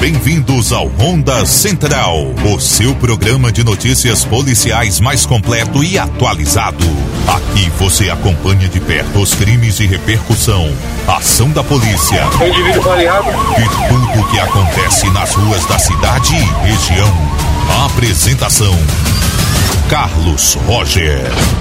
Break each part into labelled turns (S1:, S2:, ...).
S1: Bem-vindos ao Ronda Central, o seu programa de notícias policiais mais completo e atualizado. Aqui você acompanha de perto os crimes de repercussão, ação da polícia e tudo o que acontece nas ruas da cidade e região. A apresentação: Carlos Roger.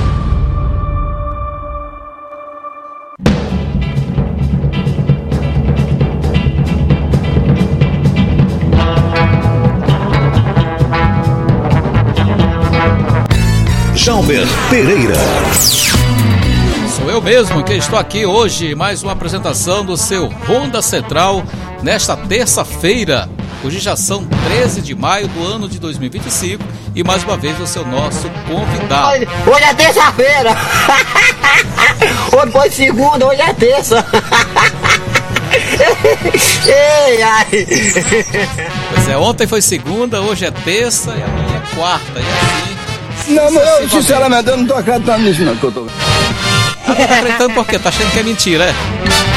S2: Jalber Pereira.
S3: Sou eu mesmo que estou aqui hoje, mais uma apresentação do seu Ronda Central, nesta terça-feira. Hoje já são 13 de maio do ano de 2025 e mais uma vez o seu nosso convidado.
S4: Hoje é terça-feira! Hoje foi segunda, hoje é terça! Ei, ai.
S3: Pois é, ontem foi segunda, hoje é terça e amanhã é quarta, e assim...
S5: Não, mas eu sinceramente eu não tô acreditando nisso não que eu tô.
S3: Não tá acreditando por quê? Tá achando que é mentira, é?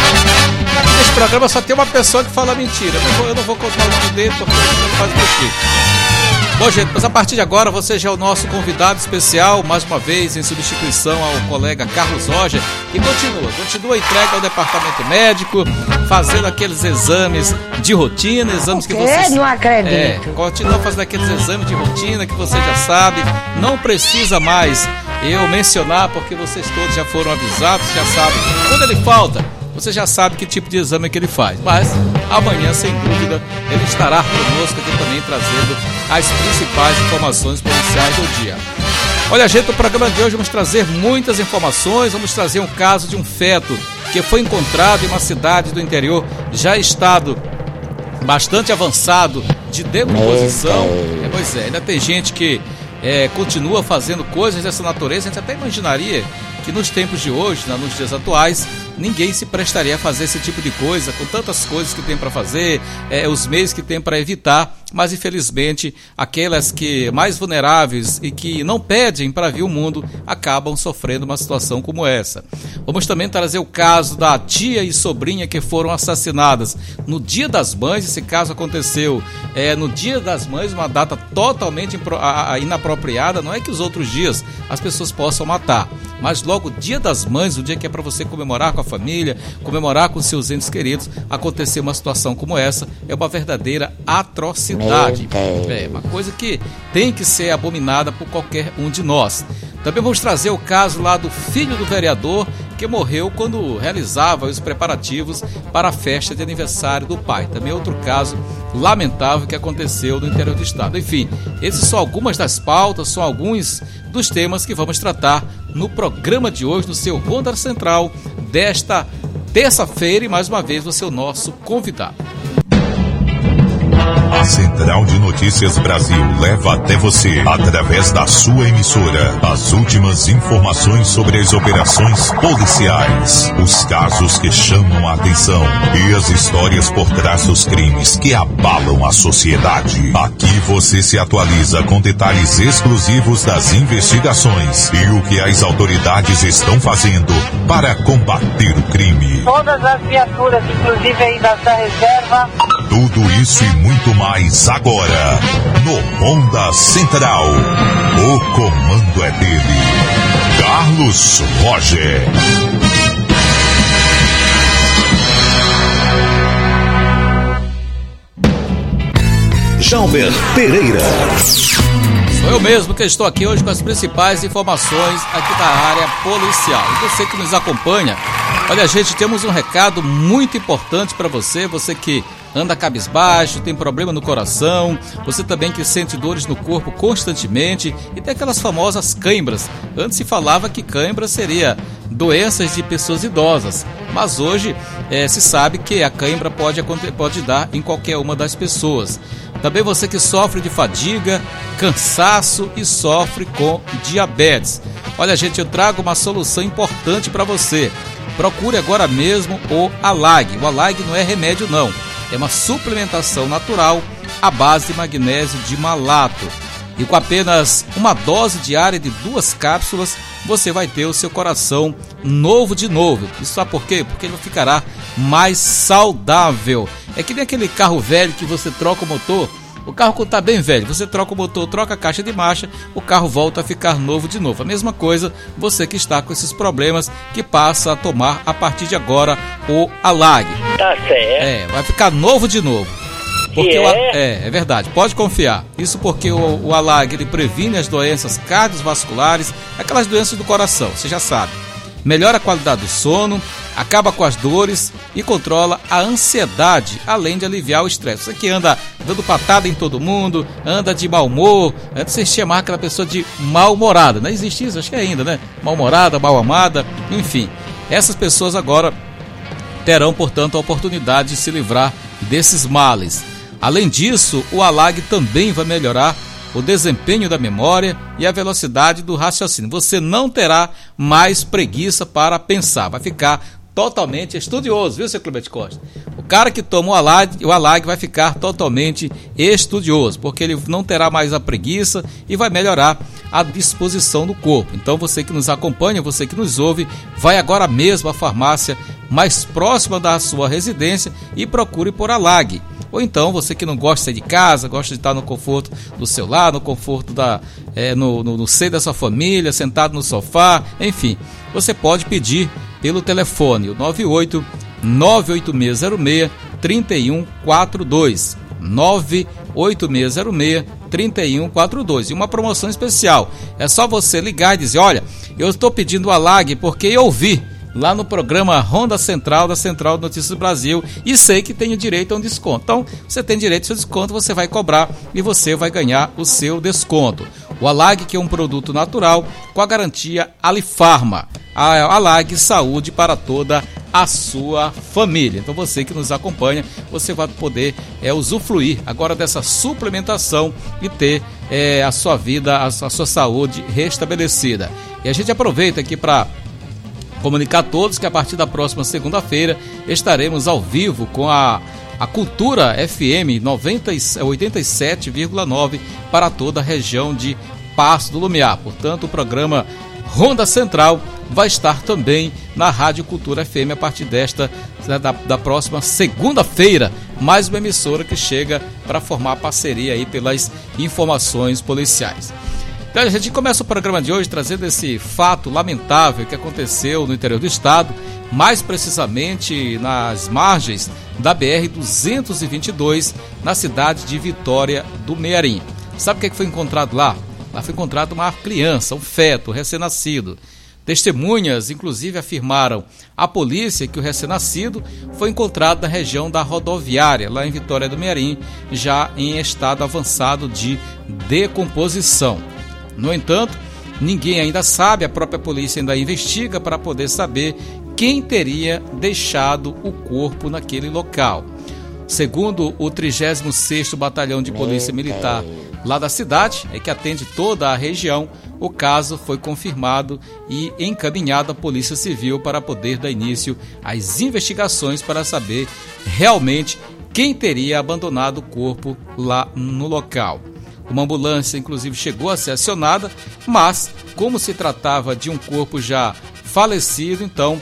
S3: Nesse programa só tem uma pessoa que fala mentira. Eu não vou contar o nome dele porque ele não faz mentir. Bom, gente, mas a partir de agora você já é o nosso convidado especial, mais uma vez em substituição ao colega Carlos Roger, e continua entregue ao departamento médico, fazendo aqueles exames de rotina, exames que você...
S4: Não acredito.
S3: Continua fazendo aqueles exames de rotina que você já sabe, não precisa mais eu mencionar, porque vocês todos já foram avisados, já sabem. Quando ele falta, você já sabe que tipo de exame que ele faz. Mas amanhã, sem dúvida, ele estará conosco aqui também trazendo as principais informações policiais do dia. Olha, gente, no programa de hoje vamos trazer muitas informações. Vamos trazer um caso de um feto que foi encontrado em uma cidade do interior, já em estado bastante avançado de decomposição. Pois é, ainda tem gente que continua fazendo coisas dessa natureza. A gente até imaginaria que nos tempos de hoje, nos dias atuais, ninguém se prestaria a fazer esse tipo de coisa, com tantas coisas que tem para fazer, os meios que tem para evitar, mas infelizmente aquelas que mais vulneráveis e que não pedem para vir o mundo acabam sofrendo uma situação como essa. Vamos também trazer o caso da tia e sobrinha que foram assassinadas no Dia das Mães. Esse caso aconteceu no Dia das Mães, uma data totalmente inapropriada. Não é que os outros dias as pessoas possam matar, mas logo Dia das Mães, o dia que é para você comemorar com a família, comemorar com seus entes queridos, acontecer uma situação como essa é uma verdadeira atrocidade. É uma coisa que tem que ser abominada por qualquer um de nós. Também vamos trazer o caso lá do filho do vereador que morreu quando realizava os preparativos para a festa de aniversário do pai. Também outro caso lamentável que aconteceu no interior do estado. Enfim, essas são algumas das pautas, são alguns dos temas que vamos tratar no programa de hoje, no seu Ronda Central desta terça-feira, e mais uma vez você é o nosso convidado.
S1: A Central de Notícias Brasil leva até você, através da sua emissora, as últimas informações sobre as operações policiais, os casos que chamam a atenção e as histórias por trás dos crimes que abalam a sociedade. Aqui você se atualiza com detalhes exclusivos das investigações e o que as autoridades estão fazendo para combater o crime.
S6: Todas as viaturas, inclusive aí da reserva.
S1: Tudo isso e muito mais agora, no Ronda Central. O comando é dele, Carlos Roger.
S2: Jalber Pereira.
S3: Sou eu mesmo que estou aqui hoje com as principais informações aqui da área policial. E você que nos acompanha, olha, gente, temos um recado muito importante para você, você que anda cabisbaixo, tem problema no coração, você também que sente dores no corpo constantemente e tem aquelas famosas cãibras. Antes se falava que cãibra seria doenças de pessoas idosas, mas hoje se sabe que a cãibra pode dar em qualquer uma das pessoas. Também você que sofre de fadiga, cansaço e sofre com diabetes. Olha, gente, eu trago uma solução importante para você. Procure agora mesmo o Alag. O Alag não é remédio não, é uma suplementação natural à base de magnésio de malato. E com apenas uma dose diária de 2 cápsulas, você vai ter o seu coração novo de novo. Isso sabe por quê? Porque ele ficará mais saudável. É que nem aquele carro velho que você troca o motor. O carro está bem velho, você troca o motor, troca a caixa de marcha, o carro volta a ficar novo de novo. A mesma coisa, você que está com esses problemas, que passa a tomar a partir de agora o Alag.
S6: Tá certo.
S3: Vai ficar novo de novo. Porque é verdade, pode confiar. Isso porque o Alag, ele previne as doenças cardiovasculares, aquelas doenças do coração, você já sabe. Melhora a qualidade do sono, acaba com as dores e controla a ansiedade, além de aliviar o estresse. Você que anda dando patada em todo mundo, anda de mau humor, antes você chamar aquela pessoa de mal-humorada. Não existe isso, acho que é ainda, né? Mal-humorada, mal-amada, enfim. Essas pessoas agora terão, portanto, a oportunidade de se livrar desses males. Além disso, o Alag também vai melhorar o desempenho da memória e a velocidade do raciocínio. Você não terá mais preguiça para pensar, vai ficar totalmente estudioso, viu, seu Clemente Costa? O cara que toma o Alag vai ficar totalmente estudioso, porque ele não terá mais a preguiça e vai melhorar a disposição do corpo. Então você que nos acompanha, você que nos ouve, vai agora mesmo à farmácia mais próxima da sua residência e procure por Alag. Ou então, você que não gosta de sair de casa, gosta de estar no conforto do seu lar, no conforto no seio da sua família, sentado no sofá, enfim, você pode pedir pelo telefone, o 98-98606-3142, 98606-3142, e uma promoção especial, é só você ligar e dizer, olha, eu estou pedindo o Alag porque eu ouvi lá no programa Ronda Central, da Central de Notícias do Brasil, e sei que tenho direito a um desconto. Então, você tem direito ao seu desconto, você vai cobrar e você vai ganhar o seu desconto. O Alag, que é um produto natural com a garantia Alifarma. A Alag, saúde para toda a sua família. Então, você que nos acompanha, você vai poder usufruir agora dessa suplementação e ter a sua vida, a sua saúde restabelecida. E a gente aproveita aqui para comunicar a todos que a partir da próxima segunda-feira estaremos ao vivo com a Cultura FM 87,9 para toda a região de Passo do Lumiar. Portanto, o programa Ronda Central vai estar também na Rádio Cultura FM a partir da próxima segunda-feira. Mais uma emissora que chega para formar parceria aí pelas informações policiais. Então, a gente começa o programa de hoje trazendo esse fato lamentável que aconteceu no interior do estado, mais precisamente nas margens da BR-222, na cidade de Vitória do Mearim. Sabe o que foi encontrado lá? Lá foi encontrado uma criança, um feto, recém-nascido. Testemunhas, inclusive, afirmaram à polícia que o recém-nascido foi encontrado na região da rodoviária, lá em Vitória do Mearim, já em estado avançado de decomposição. No entanto, ninguém ainda sabe, a própria polícia ainda investiga para poder saber quem teria deixado o corpo naquele local. Segundo o 36º Batalhão de Polícia Militar lá da cidade, que atende toda a região, o caso foi confirmado e encaminhado à Polícia Civil para poder dar início às investigações para saber realmente quem teria abandonado o corpo lá no local. Uma ambulância, inclusive, chegou a ser acionada, mas, como se tratava de um corpo já falecido, então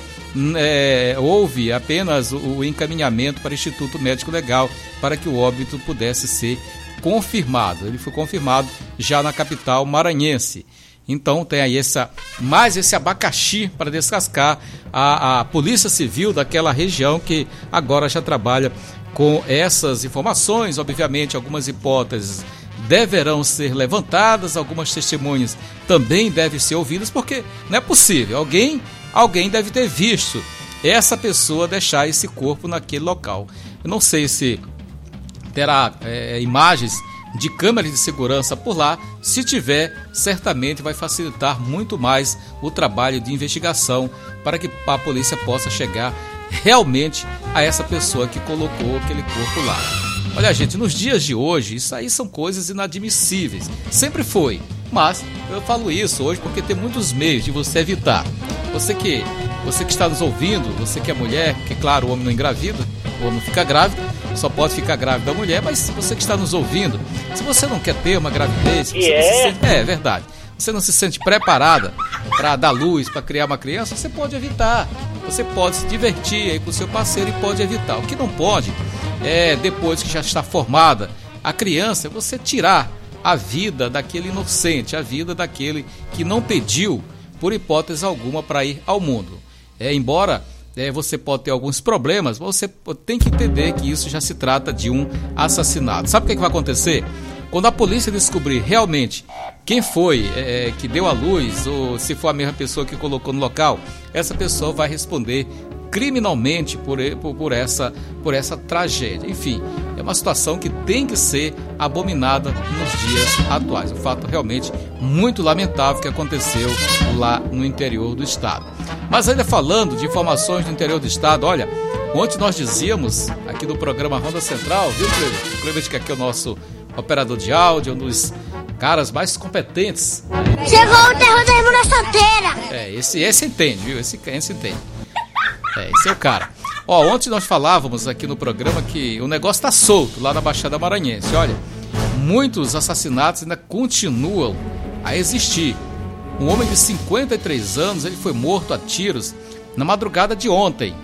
S3: houve apenas o encaminhamento para o Instituto Médico Legal para que o óbito pudesse ser confirmado. Ele foi confirmado já na capital maranhense. Então tem aí mais esse abacaxi para descascar a Polícia Civil daquela região, que agora já trabalha com essas informações. Obviamente, algumas hipóteses deverão ser levantadas, algumas testemunhas também devem ser ouvidas, porque não é possível, alguém deve ter visto essa pessoa deixar esse corpo naquele local. Eu não sei se terá imagens de câmeras de segurança por lá. Se tiver, certamente vai facilitar muito mais o trabalho de investigação para que a polícia possa chegar realmente a essa pessoa que colocou aquele corpo lá. Olha, gente, nos dias de hoje, isso aí são coisas inadmissíveis. Sempre foi. Mas eu falo isso hoje porque tem muitos meios de você evitar. Você que está nos ouvindo, você que é mulher, que claro, o homem não engravida, o homem fica grávido, só pode ficar grávida a mulher, mas você que está nos ouvindo, se você não quer ter uma gravidez, é verdade, você não se sente preparada para dar luz, para criar uma criança, você pode evitar. Você pode se divertir aí com o seu parceiro e pode evitar. O que não pode é, depois que já está formada a criança, você tirar a vida daquele inocente, a vida daquele que não pediu, por hipótese alguma, para ir ao mundo. Embora você pode ter alguns problemas, você tem que entender que isso já se trata de um assassinato. Sabe o que vai acontecer? Quando a polícia descobrir realmente quem foi que deu a luz, ou se for a mesma pessoa que colocou no local, essa pessoa vai responder criminalmente por essa tragédia. Enfim, é uma situação que tem que ser abominada nos dias atuais. Um fato realmente muito lamentável que aconteceu lá no interior do estado. Mas ainda falando de informações do interior do estado, olha, ontem nós dizíamos aqui no programa Ronda Central, viu, Cleber? O Cleber, que aqui é o nosso operador de áudio, um dos caras mais competentes.
S7: Chegou o terror da irmã solteira.
S3: Esse entende, viu? Esse entende. Esse é o cara. Ontem nós falávamos aqui no programa que o negócio tá solto lá na Baixada Maranhense. Olha, muitos assassinatos ainda continuam a existir. Um homem de 53 anos, ele foi morto a tiros na madrugada de ontem,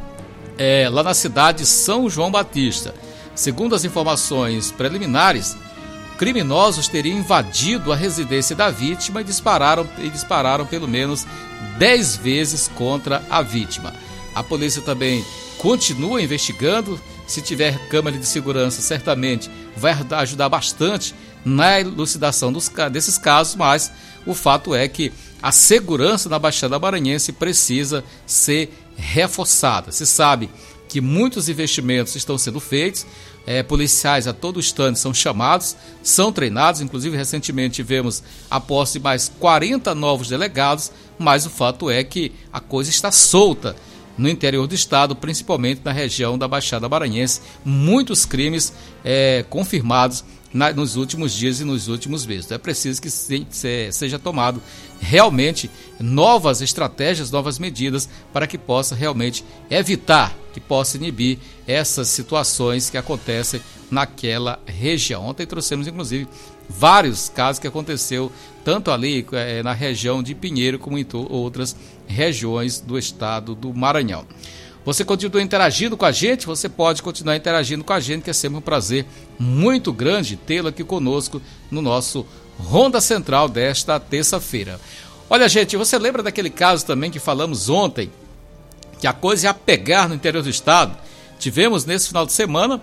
S3: lá na cidade de São João Batista. Segundo as informações preliminares, criminosos teriam invadido a residência da vítima e dispararam pelo menos 10 vezes contra a vítima. A polícia também continua investigando. Se tiver câmera de segurança, certamente vai ajudar bastante na elucidação desses casos, mas o fato é que a segurança na Baixada Maranhense precisa ser reforçada. Se sabe que muitos investimentos estão sendo feitos, policiais a todo instante são chamados, são treinados, inclusive recentemente tivemos a posse de mais 40 novos delegados, mas o fato é que a coisa está solta no interior do estado, principalmente na região da Baixada Maranhense. Muitos crimes confirmados nos últimos dias e nos últimos meses. É preciso que seja tomado realmente novas estratégias, novas medidas para que possa realmente evitar, que possa inibir essas situações que acontecem naquela região. Ontem trouxemos inclusive vários casos que aconteceu tanto ali na região de Pinheiro como em outras regiões do estado do Maranhão. Você continua interagindo com a gente, você pode continuar interagindo com a gente, que é sempre um prazer muito grande tê-lo aqui conosco no nosso Ronda Central desta terça-feira. Olha, gente, você lembra daquele caso também que falamos ontem, que a coisa ia pegar no interior do estado? Tivemos nesse final de semana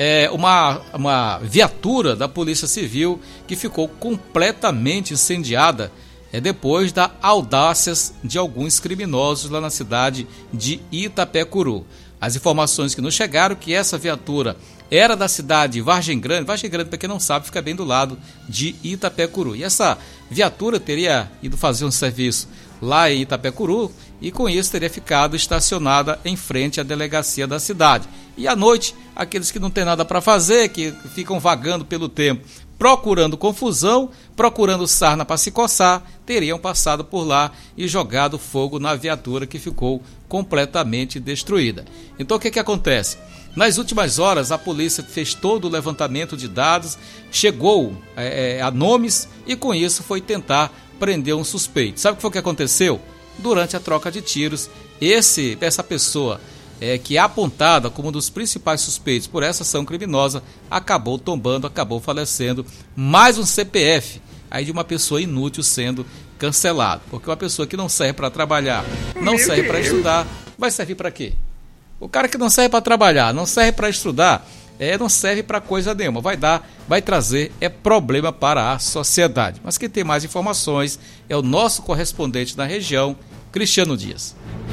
S3: uma viatura da Polícia Civil que ficou completamente incendiada depois das audácias de alguns criminosos lá na cidade de Itapecuru. As informações que nos chegaram que essa viatura era da cidade de Vargem Grande, para quem não sabe, fica bem do lado de Itapecuru. E essa viatura teria ido fazer um serviço lá em Itapecuru e com isso teria ficado estacionada em frente à delegacia da cidade. E à noite, aqueles que não têm nada para fazer, que ficam vagando pelo tempo, procurando confusão, procurando sarna para se coçar, teriam passado por lá e jogado fogo na viatura que ficou completamente destruída. Então o que acontece? Nas últimas horas a polícia fez todo o levantamento de dados, chegou a nomes e com isso foi tentar prender um suspeito. Sabe o que foi que aconteceu? Durante a troca de tiros, essa pessoa que é apontada como um dos principais suspeitos por essa ação criminosa, acabou tombando, acabou falecendo. Mais um CPF aí de uma pessoa inútil sendo cancelado. Porque uma pessoa que não serve para trabalhar, não serve para estudar, vai servir para quê? O cara que não serve para trabalhar, não serve para estudar, não serve para coisa nenhuma. Vai trazer problema para a sociedade. Mas quem tem mais informações é o nosso correspondente na região, Cristiano Dias.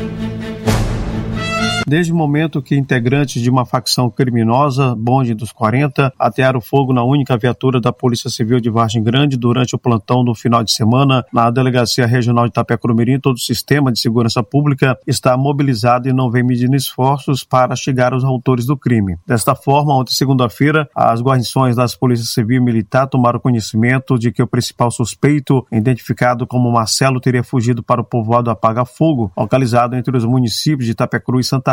S8: Desde o momento que integrantes de uma facção criminosa, bonde dos 40, atearam fogo na única viatura da Polícia Civil de Vargem Grande durante o plantão do final de semana na Delegacia Regional de Itapecuru-Mirim, todo o sistema de segurança pública está mobilizado e não vem medindo esforços para chegar aos autores do crime. Desta forma, ontem, segunda-feira, as guarnições das Polícias Civil e Militar tomaram conhecimento de que o principal suspeito, identificado como Marcelo, teria fugido para o povoado Apaga Fogo, localizado entre os municípios de Itapecuru e Santa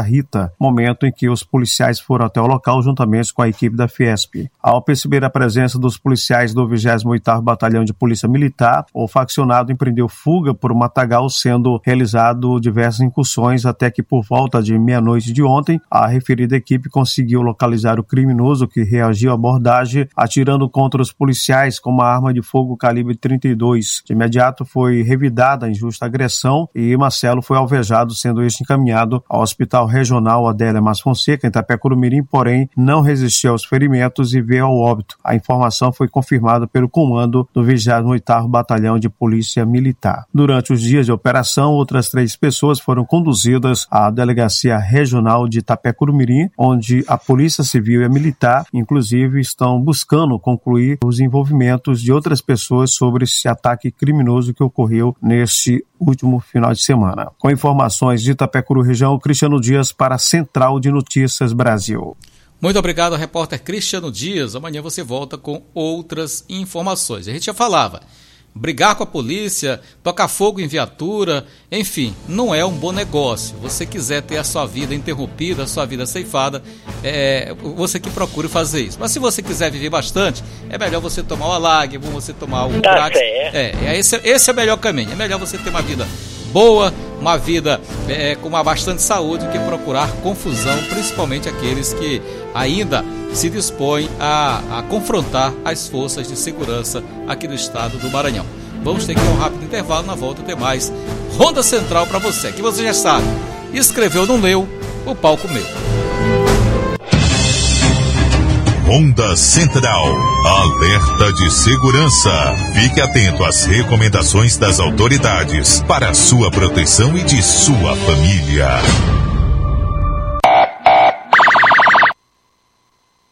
S8: Rita, momento em que os policiais foram até o local juntamente com a equipe da Fiesp. Ao perceber a presença dos policiais do 28º Batalhão de Polícia Militar, o faccionado empreendeu fuga por um matagal, sendo realizado diversas incursões até que por volta de meia-noite de ontem, a referida equipe conseguiu localizar o criminoso que reagiu à abordagem atirando contra os policiais com uma arma de fogo calibre 32. De imediato foi revidada a injusta agressão e Marcelo foi alvejado, sendo este encaminhado ao Hospital Regional Adélia Mas Fonseca, em Itapecuru-Mirim, porém não resistiu aos ferimentos e veio ao óbito. A informação foi confirmada pelo comando do 28º Batalhão de Polícia Militar. Durante os dias de operação, outras 3 pessoas foram conduzidas à Delegacia Regional de Itapecuru-Mirim, onde a Polícia Civil e a Militar, inclusive, estão buscando concluir os envolvimentos de outras pessoas sobre esse ataque criminoso que ocorreu neste último final de semana. Com informações de Itapecuru Região, Cristiano Dias para a Central de Notícias Brasil.
S3: Muito obrigado, repórter Cristiano Dias. Amanhã você volta com outras informações. A gente já falava, brigar com a polícia, tocar fogo em viatura, enfim, não é um bom negócio. Você quiser ter a sua vida interrompida, a sua vida ceifada, você que procure fazer isso. Mas se você quiser viver bastante, é melhor você tomar o Alag, você tomar o Prax. Esse é o melhor caminho. É melhor você ter uma vida boa, uma vida com bastante saúde, que procurar confusão, principalmente aqueles que ainda se dispõem a confrontar as forças de segurança aqui do estado do Maranhão. Vamos ter que dar um rápido intervalo, na volta tem mais Ronda Central para você, que você já sabe, escreveu, não leu, o palco meu.
S1: Ronda Central, alerta de segurança. Fique atento às recomendações das autoridades para a sua proteção e de sua família.